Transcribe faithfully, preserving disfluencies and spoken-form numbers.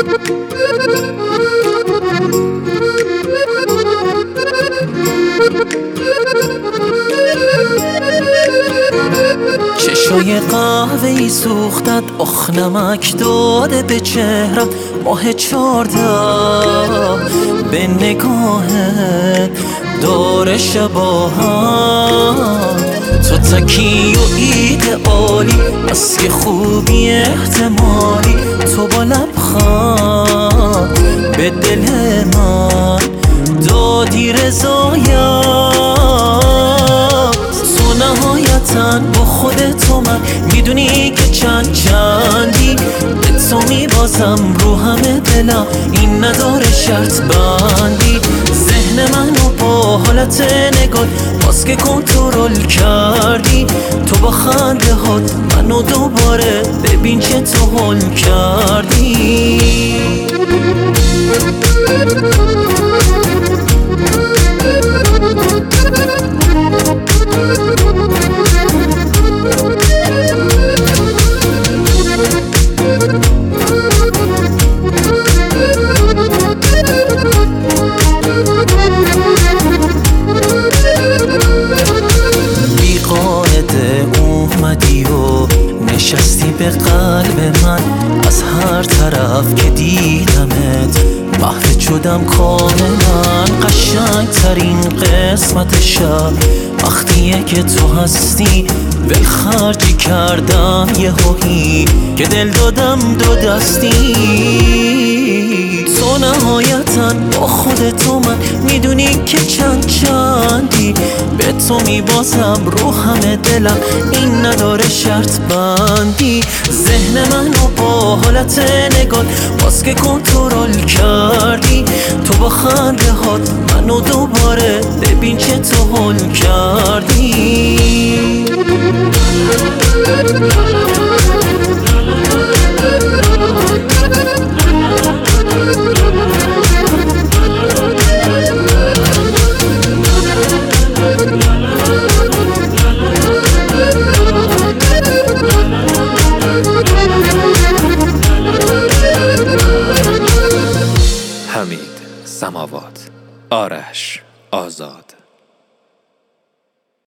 چشای قهوه‌ای سوختت، آخ نمک داده به چهرت ماه چارده به نگاهت داره شباهت. تو تکی و ایدئالی، از که خوبی احتمالی، تو با لبخند به دل من دادی رضایت. تو نهایتاً با خودت و من میدونی که چند چندی، به تو میبازم رو همه دلم، این نداره شرط بندی. ذهن منو با حالت نگاه باز که کنترل کردی، تو با خنده هات منو دوباره ببین چه تو حل کردی. اومدی و نشستی به قلب من، از هر طرف که دیدمت محو شدم کاملا. قشنگ ترین قسمت شب وقتیه که تو هستی، ولخرجی کردم یه هویی که دل دادم دو دستی. تو نهایتاً با خودت و من میدونی که چند چندی، به تو میبازم رو همه دلم، این نداره شرط بندی. ذهن منو با حالت نگاه باز که کنترل کردی، تو با خنده هات منو دوباره ببین چه تو حل کردی. حمید سماوات، آرش.